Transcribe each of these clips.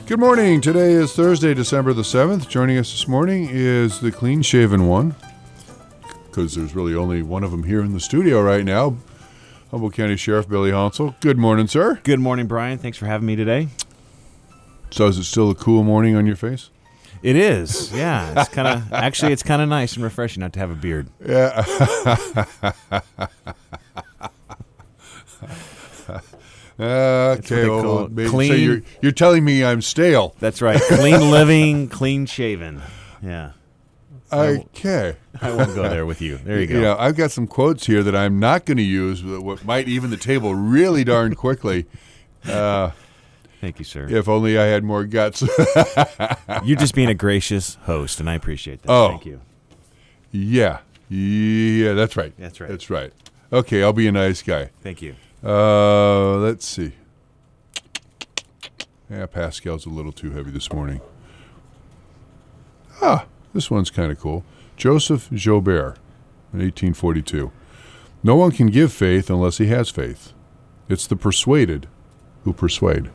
Good morning. Today is Thursday, December the 7th. Joining us this morning is the clean-shaven one, because there's really only one of them here in the studio right now, Humboldt County Sheriff Billy Honsel. Good morning, sir. Good morning, Brian. Thanks for having me today. So is it still a cool morning on your face? It is, yeah. It's kind of actually it's kind of nice and refreshing not to have a beard. Yeah. Okay, well, clean. So you're telling me I'm stale. That's right. Clean living, clean shaven. Yeah. Okay. I won't go there with you. There you go. You know, I've got some quotes here that I'm not going to use, what might even the table really darn quickly. Thank you, sir. If only I had more guts. You're just being a gracious host, and I appreciate that. Oh. Thank you. Yeah, that's right. That's right. That's right. Okay, I'll be a nice guy. Thank you. Let's see. Yeah, Pascal's a little too heavy this morning. This one's kind of cool. Joseph Joubert, in 1842. No one can give faith unless he has faith. It's the persuaded who persuade.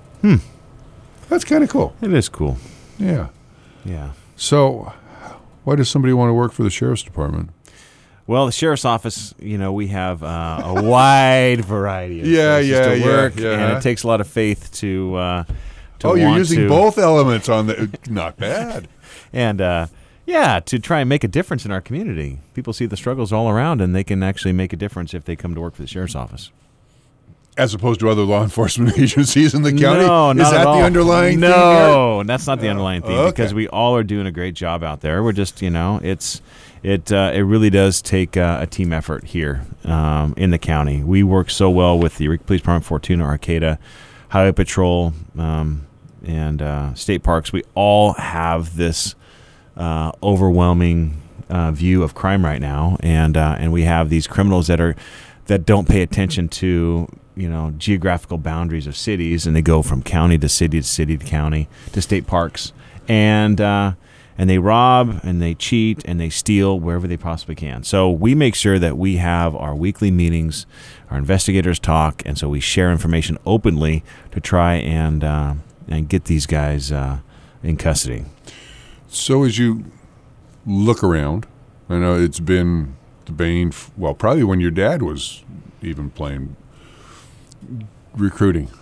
That's kind of cool. It is cool. Yeah. Yeah. So, why does somebody want to work for the Sheriff's Department? Well, the Sheriff's Office, you know, we have a wide variety of places to work, and it takes a lot of faith to you're using both elements on the... Not bad. And, to try and make a difference in our community. People see the struggles all around, and they can actually make a difference if they come to work for the Sheriff's Office. As opposed to other law enforcement agencies in the county? No, not Is that at all. the underlying theme here? No, that's not the underlying theme, okay. because we all are doing a great job out there. We're just, it really does take a team effort here in the county. We work so well with the Police Department, Fortuna, Arcata, Highway Patrol, and state parks. We all have this overwhelming view of crime right now, and we have these criminals that don't pay attention to geographical boundaries of cities, and they go from county to city to city to county to state parks, and they rob and they cheat and they steal wherever they possibly can. So we make sure that we have our weekly meetings, our investigators talk, and so we share information openly to try and get these guys in custody. So as you look around, I know it's been the bane, probably when your dad was even playing recruiting.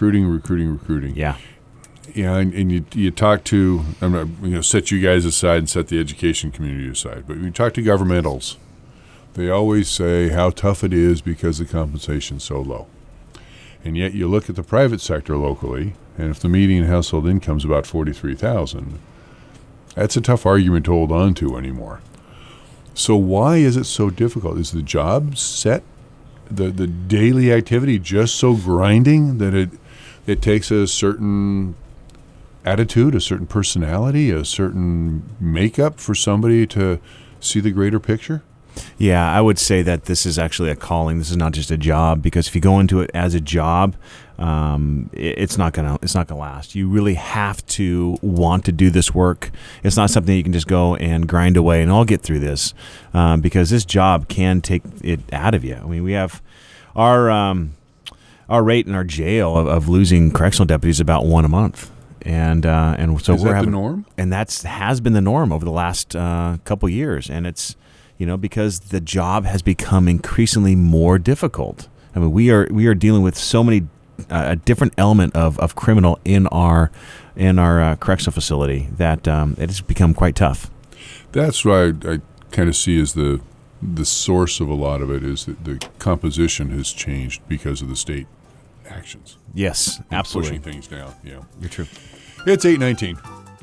Yeah. Yeah, and you talk to, I'm not going to set you guys aside and set the education community aside, but when you talk to governmentals, they always say how tough it is because the compensation's so low. And yet you look at the private sector locally, and if the median household income is about $43,000, that's a tough argument to hold on to anymore. So why is it so difficult? Is the job set, the daily activity just so grinding that it takes a certain attitude, a certain personality, a certain makeup for somebody to see the greater picture? Yeah, I would say that this is actually a calling. This is not just a job, because if you go into it as a job, it's not gonna last. You really have to want to do this work. It's not something you can just go and grind away and I'll get through this, because this job can take it out of you. I mean, we have our rate in our jail of losing correctional deputies about one a month. And so is we're that having the norm? And has been the norm over the last couple years, and it's because the job has become increasingly more difficult. I mean, we are dealing with so many a different element of criminal in our correctional facility that it has become quite tough. That's what I kind of see as the source of a lot of it, is that the composition has changed because of the state actions. Yes, absolutely. Pushing things down. Yeah, you're true. It's 8:19.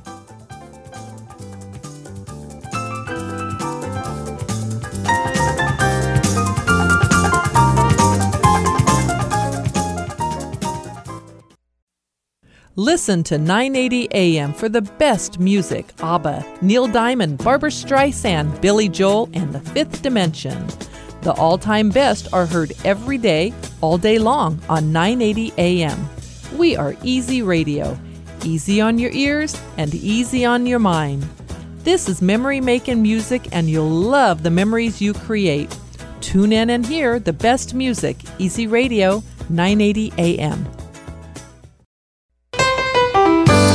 Listen to 980 AM for the best music. ABBA, Neil Diamond, Barbra Streisand, Billy Joel, and The Fifth Dimension. The all-time best are heard every day, all day long on 980 AM. We are Easy Radio. Easy on your ears and easy on your mind. This is memory-making music, and you'll love the memories you create. Tune in and hear the best music. Easy Radio, 980 AM.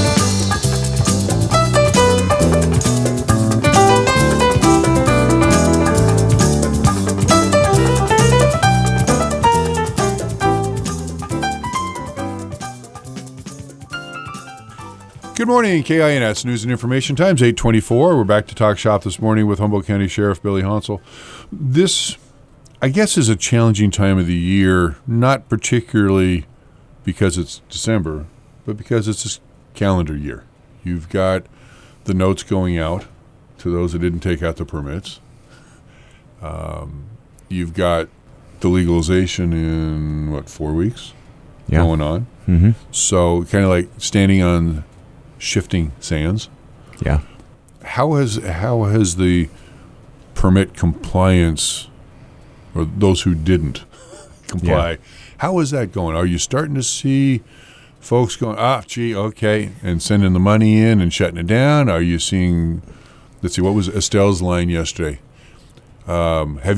Good morning, KINS News and Information Times, 8:24. We're back to Talk Shop this morning with Humboldt County Sheriff Billy Hansel. This, I guess, is a challenging time of the year, not particularly because it's December, but because it's a calendar year. You've got the notes going out to those that didn't take out the permits. You've got the legalization in, 4 weeks going on. Mm-hmm. So kind of like standing on shifting sands. Yeah. How has the permit compliance, or those who didn't comply, how is that going? Are you starting to see folks going, okay, and sending the money in and shutting it down? Are you seeing, let's see, what was Estelle's line yesterday? Has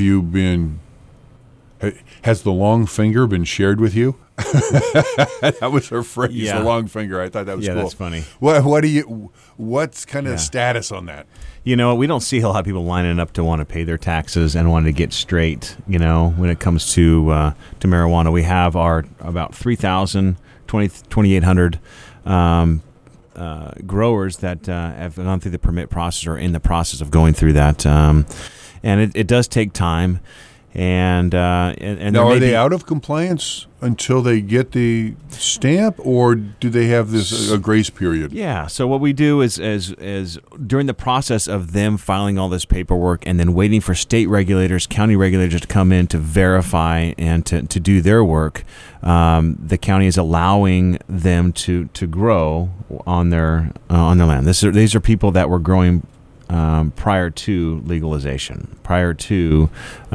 the long finger been shared with you? That was her phrase, the long finger. I thought that was cool. Yeah, that's funny. What's kind of status on that? You know, we don't see a lot of people lining up to want to pay their taxes and wanting to get straight. You know, when it comes to marijuana, we have our about 2,800 growers that have gone through the permit process or in the process of going through that, and it does take time. And now, are they out of compliance until they get the stamp, or do they have this a grace period? Yeah. So what we do is during the process of them filing all this paperwork and then waiting for state regulators, county regulators to come in to verify and to do their work, the county is allowing them to grow on their land. These are people that were growing prior to legalization, prior to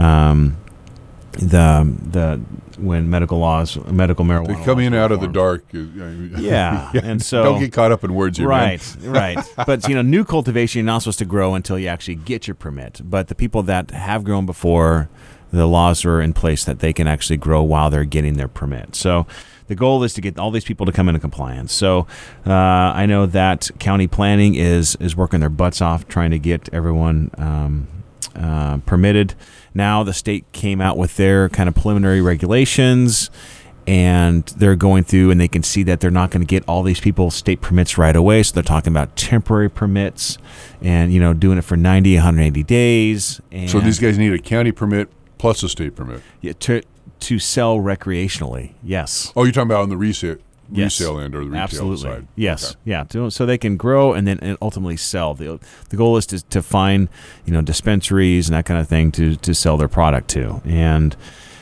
when medical marijuana. They come in out of the dark. Yeah, and so don't get caught up in words here. Right. But new cultivation, you're not supposed to grow until you actually get your permit. But the people that have grown before, the laws are in place that they can actually grow while they're getting their permit. So the goal is to get all these people to come into compliance. So I know that county planning is working their butts off trying to get everyone permitted. Now the state came out with their kind of preliminary regulations, and they're going through, and they can see that they're not going to get all these people state permits right away. So they're talking about temporary permits and, doing it for 90, 180 days. And so these guys need a county permit plus a state permit. Yeah, to sell recreationally, yes. Oh, you're talking about on the resale end or the retail Absolutely. side? Yes, okay. Yeah. So they can grow and then ultimately sell. The goal is to find dispensaries and that kind of thing to sell their product to. And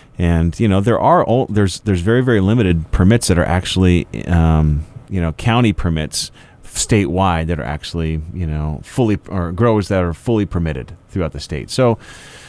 there's very, very limited permits that are actually county permits statewide that are actually fully, or growers that are fully permitted throughout the state. So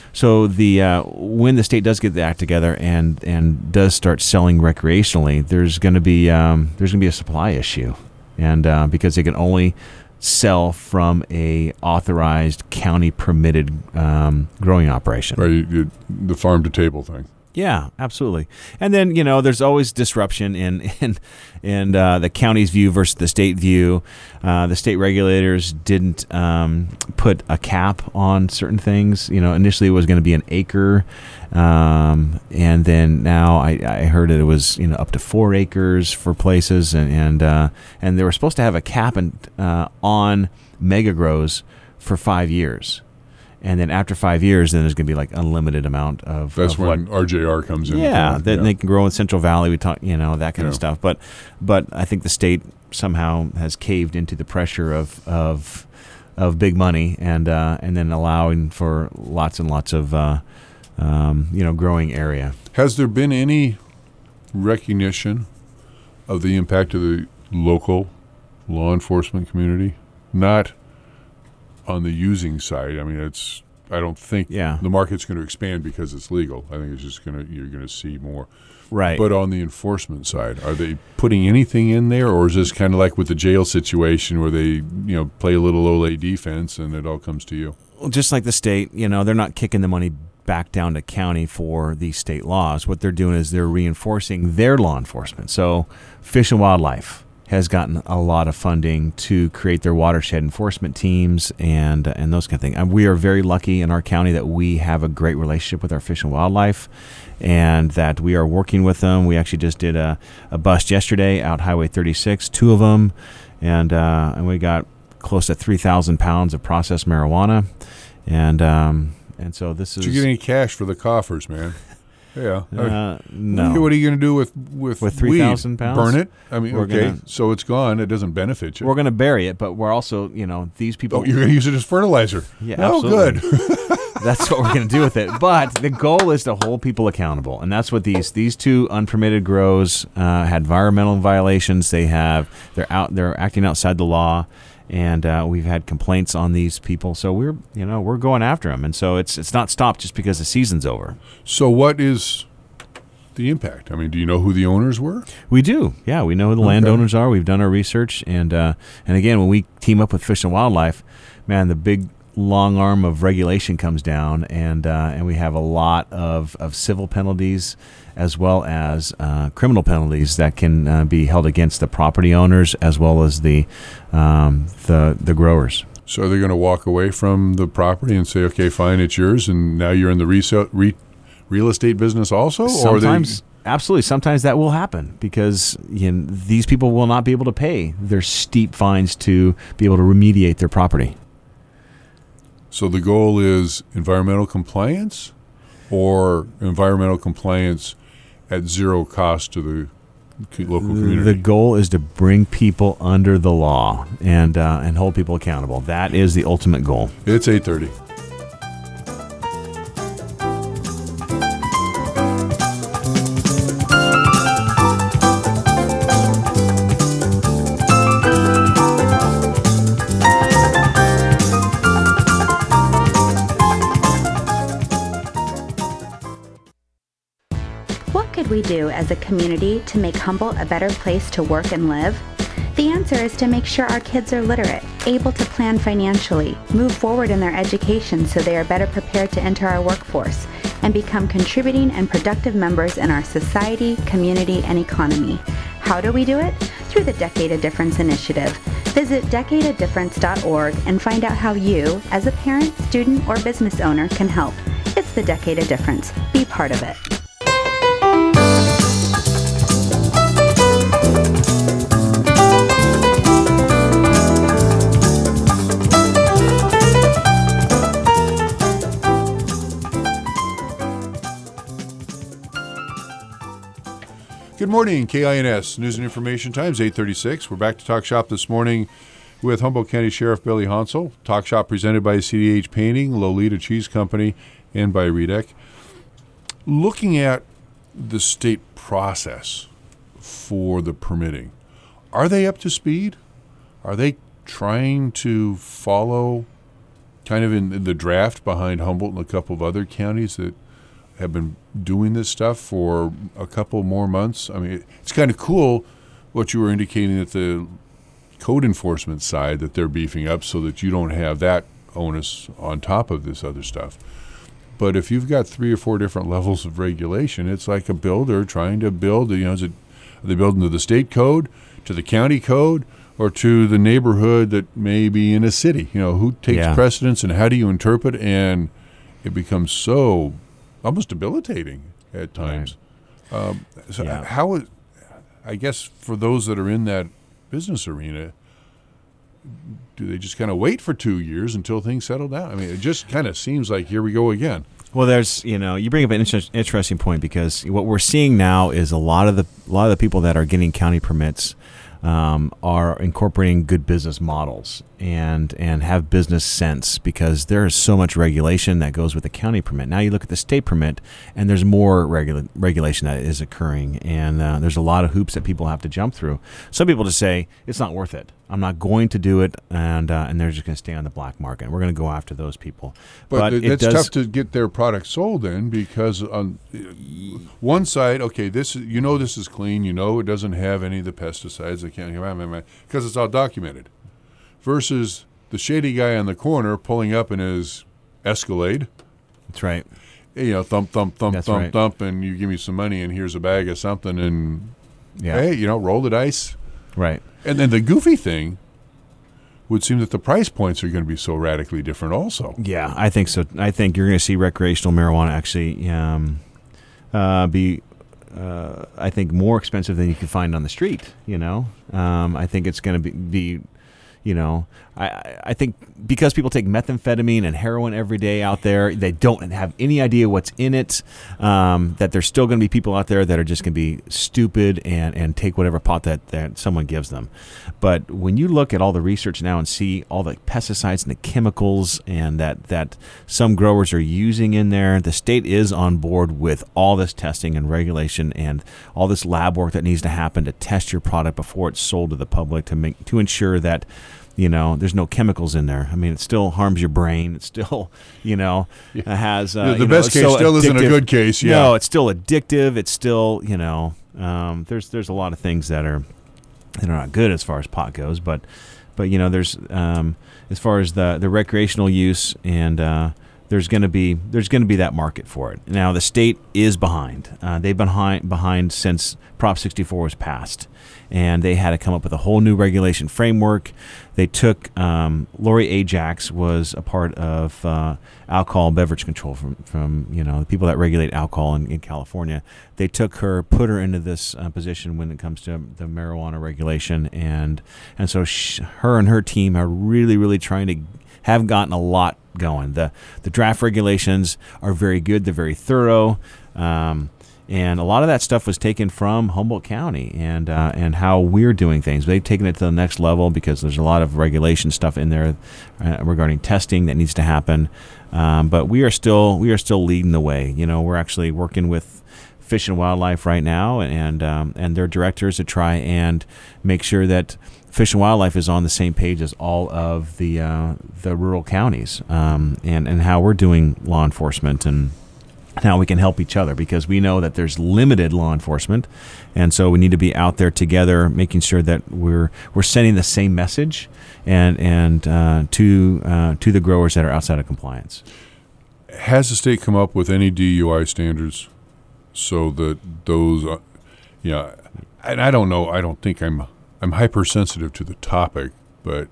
when the state does get the act together and does start selling recreationally, there's going to be a supply issue, and because they can only sell from a authorized county permitted growing operation. Right, the farm to table thing. Yeah, absolutely. And then, there's always disruption in the county's view versus the state view. The state regulators didn't put a cap on certain things. Initially it was going to be an acre. And then now I heard it was, up to 4 acres for places. And they were supposed to have a cap on mega grows for 5 years. And then after 5 years, then there's going to be like unlimited amount of. That's when RJR comes in. Yeah, then they can grow in Central Valley. We talk, that kind of stuff. But I think the state somehow has caved into the pressure of big money and then allowing for lots and lots of growing area. Has there been any recognition of the impact of the local law enforcement community? Not on the using side. I mean, I don't think the market's going to expand because it's legal. I think it's just you're going to see more. Right. But on the enforcement side, are they putting anything in there, or is this kind of like with the jail situation where they, play a little Olay defense and it all comes to you? Well, just like the state, they're not kicking the money back down to county for these state laws. What they're doing is they're reinforcing their law enforcement. So Fish and Wildlife has gotten a lot of funding to create their watershed enforcement teams and those kind of things. And we are very lucky in our county that we have a great relationship with our Fish and Wildlife, and that we are working with them. We actually just did a bust yesterday out Highway 36, 2 of them, and we got close to 3,000 pounds of processed marijuana, and so this is. Did you get any cash for the coffers, man? Yeah. No. What are you going to do with 3,000 pounds? Burn it? I mean, so it's gone. It doesn't benefit you. We're going to bury it, but we're also, these people. Oh, you're going to use it as fertilizer. Yeah, oh, absolutely. good. That's what we're going to do with it. But the goal is to hold people accountable, and that's what these two unpermitted grows had environmental violations. They're acting outside the law. And we've had complaints on these people, so we're going after them, and so it's not stopped just because the season's over. So what is the impact? I mean, do you know who the owners were? We do, yeah. We know who the landowners are. We've done our research, and again, when we team up with Fish and Wildlife, man, the big long arm of regulation comes down, and we have a lot of civil penalties as well as criminal penalties that can be held against the property owners as well as the growers. So are they going to walk away from the property and say, okay, fine, it's yours, and now you're in the real estate business also? Sometimes, absolutely. Sometimes that will happen because these people will not be able to pay their steep fines to be able to remediate their property. So the goal is environmental compliance or environmental compliance at zero cost to the local community? The goal is to bring people under the law and hold people accountable. That is the ultimate goal. It's 8:30. What could we do as a community to make Humboldt a better place to work and live? The answer is to make sure our kids are literate, able to plan financially, move forward in their education so they are better prepared to enter our workforce, and become contributing and productive members in our society, community, and economy. How do we do it? Through the Decade of Difference initiative. Visit decadeofdifference.org and find out how you, as a parent, student, or business owner, can help. It's the Decade of Difference. Be part of it. Good morning, KINS News and Information Times, 8:36. We're back to Talk Shop this morning with Humboldt County Sheriff Billy Hansel. Talk Shop presented by CDH Painting, Lolita Cheese Company, and by Redec. Looking at the state process for the permitting, are they up to speed? Are they trying to follow kind of in the draft behind Humboldt and a couple of other counties that have been doing this stuff for a couple more months? I mean, it's kind of cool what you were indicating that the code enforcement side, that they're beefing up so that you don't have that onus on top of this other stuff. But if you've got 3 or 4 different levels of regulation, it's like a builder trying to build, are they building to the state code, to the county code, or to the neighborhood that may be in a city? Who takes precedence and how do you interpret? And it becomes so almost debilitating at times. Right. How is, I guess, for those that are in that business arena, do they just kind of wait for 2 years until things settle down? I mean, it just kind of seems like here we go again. Well, there's, you bring up an interesting point, because what we're seeing now is a lot of the people that are getting county permits are incorporating good business models and have business sense, because there is so much regulation that goes with the county permit. Now you look at the state permit, and there's more regulation that is occurring, and there's a lot of hoops that people have to jump through. Some people just say, it's not worth it. I'm not going to do it, and they're just going to stay on the black market. We're going to go after those people. But it's tough to get their product sold in, because on one side, okay, this is clean. It doesn't have any of the pesticides. Because it's all documented. Versus the shady guy on the corner pulling up in his Escalade. That's right. Thump, thump, thump, That's thump, right. Thump, and you give me some money, and here's a bag of something, and hey, roll the dice. Right. And then the goofy thing would seem that the price points are going to be so radically different also. Yeah, I think so. I think you're going to see recreational marijuana actually be I think, more expensive than you can find on the street. I think it's going to be I think because people take methamphetamine and heroin every day out there, they don't have any idea what's in it, that there's still going to be people out there that are just going to be stupid and take whatever pot that someone gives them. But when you look at all the research now and see all the pesticides and the chemicals and that some growers are using in there, the state is on board with all this testing and regulation and all this lab work that needs to happen to test your product before it's sold to the public to ensure that there's no chemicals in there. I mean, it still harms your brain. It still, has the best case still isn't a good case. Yeah. No, it's still addictive. It's still, there's a lot of things that are not good as far as pot goes. But there's as far as the recreational use and there's going to be that market for it. Now the state is behind. They've been behind since Prop 64 was passed. And they had to come up with a whole new regulation framework. They took Lori Ajax was a part of alcohol beverage control from the people that regulate alcohol in California. They took her, put her into this position when it comes to the marijuana regulation, and so her and her team are really trying to have gotten a lot going. The draft regulations are very good. They're very thorough. And a lot of that stuff was taken from Humboldt County and how we're doing things. They've taken it to the next level because there's a lot of regulation stuff in there regarding testing that needs to happen. But we are still leading the way. We're actually working with Fish and Wildlife right now and their directors to try and make sure that Fish and Wildlife is on the same page as all of the rural counties and how we're doing law enforcement and how we can help each other, because we know that there's limited law enforcement, and so we need to be out there together, making sure that we're sending the same message and to the growers that are outside of compliance. Has the state come up with any DUI standards so that those, and I don't know. I don't think I'm hypersensitive to the topic, but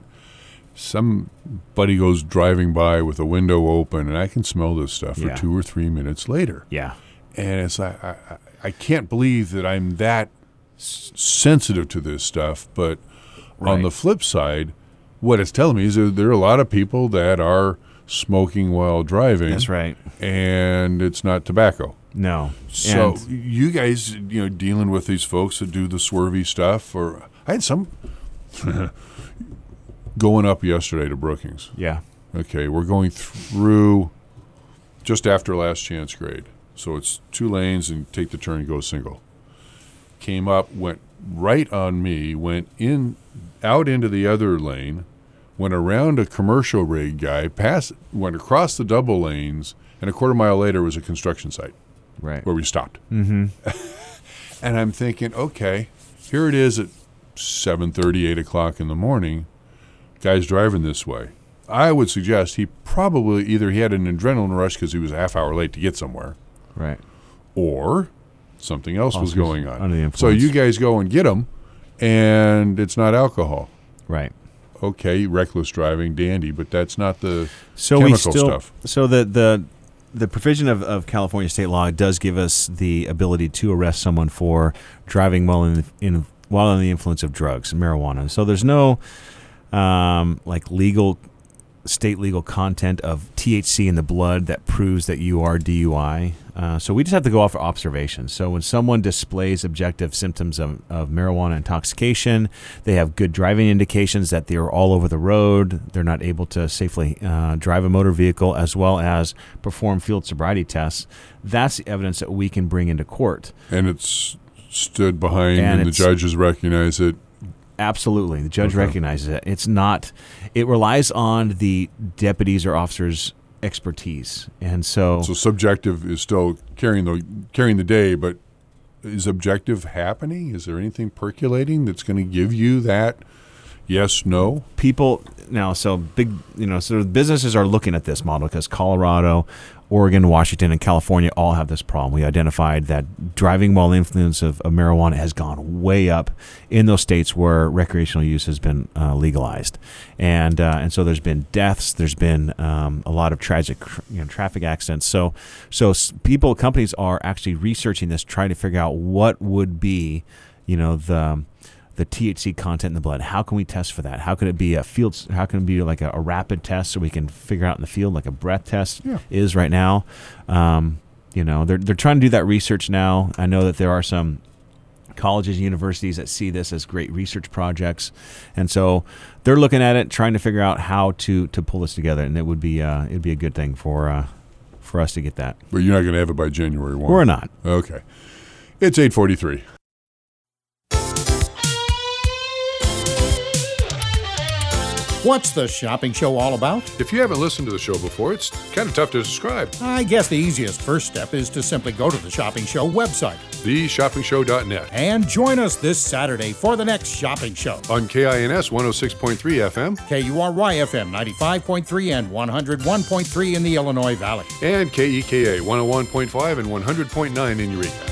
somebody goes driving by with a window open, and I can smell this stuff for 2 or 3 minutes later. Yeah. And it's like, I can't believe that I'm that sensitive to this stuff. But on the flip side, what it's telling me is that there are a lot of people that are smoking while driving. That's right. And it's not tobacco. No. So you guys, dealing with these folks that do the swervy stuff, or I had some... Going up yesterday to Brookings. Yeah. Okay, we're going through just after last chance grade. So it's 2 lanes and take the turn and go single. Came up, went right on me, went out into the other lane, went around a commercial rig guy, went across the double lanes, and a quarter mile later was a construction site. Right. Where we stopped. Mm-hmm. And I'm thinking, okay, here it is at 7:30, 8 o'clock in the morning. Guy's driving this way. I would suggest he probably either he had an adrenaline rush because he was a half hour late to get somewhere, right, or something else was going on. Under the influence. So you guys go and get him, and it's not alcohol. Right. Okay, reckless driving, dandy, but that's not the chemical stuff. So the provision of California state law does give us the ability to arrest someone for driving while in the influence of drugs and marijuana. So there's no state legal content of THC in the blood that proves that you are DUI. So we just have to go off of observations. So when someone displays objective symptoms of marijuana intoxication, they have good driving indications that they are all over the road, they're not able to safely drive a motor vehicle, as well as perform field sobriety tests, that's the evidence that we can bring into court. And it's stood behind and the judges recognize it. Absolutely. The judge recognizes it. It's not, it relies on the deputies or officers' expertise. And so subjective is still carrying the day, but is objective happening? Is there anything percolating that's going to give you that, Yes, no. People now, so big, so businesses are looking at this model because Colorado, Oregon, Washington, and California all have this problem. We identified that driving while the influence of marijuana has gone way up in those states where recreational use has been legalized, and so there's been deaths. There's been a lot of tragic, traffic accidents. So companies are actually researching this, trying to figure out what would be, the THC content in the blood. How can we test for that? How can it be a field? How can it be like a rapid test so we can figure out in the field like a breath test is right now? They're trying to do that research now. I know that there are some colleges and universities that see this as great research projects, and so they're looking at it, trying to figure out how to pull this together. And it would be it'd be a good thing for us to get that. But you're not going to have it by January 1. We're not. Okay. It's 8:43. What's the shopping show all about? If you haven't listened to the show before, it's kind of tough to describe. I guess the easiest first step is to simply go to the Shopping Show website. TheShoppingShow.net. And join us this Saturday for the next Shopping Show. On KINS 106.3 FM. KURY FM 95.3 and 101.3 in the Illinois Valley. And KEKA 101.5 and 100.9 in Eureka.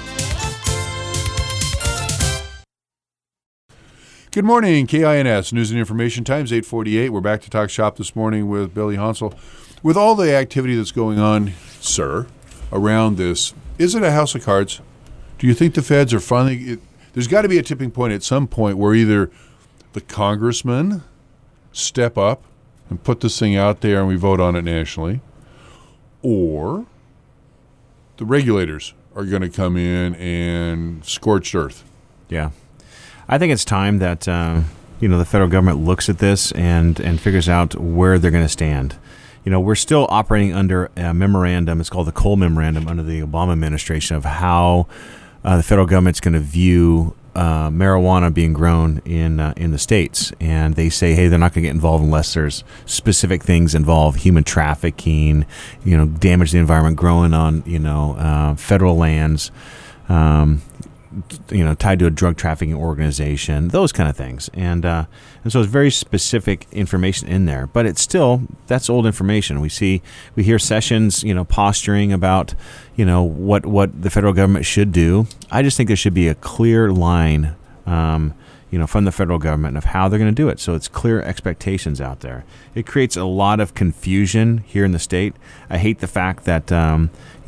Good morning, KINS News and Information Times, 8:48. We're back to talk shop this morning with Billy Hansel. With all the activity that's going on, sir, around this, is it a house of cards? Do you think the feds are finally... There's got to be a tipping point at some point where either the congressmen step up and put this thing out there and we vote on it nationally, or the regulators are going to come in and scorched earth. Yeah. I think it's time that the federal government looks at this and figures out where they're going to stand. We're still operating under a memorandum. It's called the Cole Memorandum under the Obama administration of how the federal government's going to view marijuana being grown in the states. And they say, hey, they're not going to get involved unless there's specific things involve human trafficking, damage to the environment, growing on federal lands. Tied to a drug trafficking organization, those kind of things. And so it's very specific information in there, but it's still, that's old information. We hear Sessions, posturing about, what the federal government should do. I just think there should be a clear line, from the federal government of how they're going to do it. So it's clear expectations out there. It creates a lot of confusion here in the state. I hate the fact that, the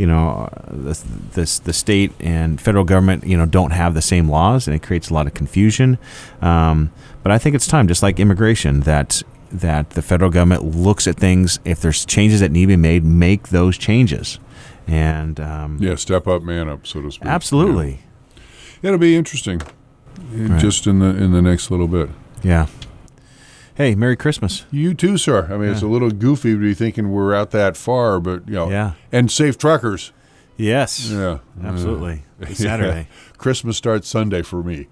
state and federal government, don't have the same laws, and it creates a lot of confusion. But I think it's time, just like immigration, that the federal government looks at things. If there's changes that need to be made, make those changes. And step up, man up, so to speak. Absolutely. Yeah. It'll be interesting. Just in the next little bit. Yeah. Hey, Merry Christmas. You too, sir. I mean, It's a little goofy to be thinking we're out that far, but, Yeah. And safe truckers. Yes. Yeah. Absolutely. It's Saturday. Christmas starts Sunday for me.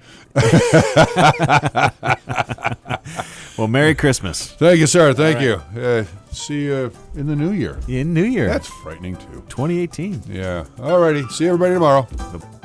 Well, Merry Christmas. Thank you, sir. Thank you. See you in the new year. In New Year. That's frightening, too. 2018. Yeah. All righty. See everybody tomorrow.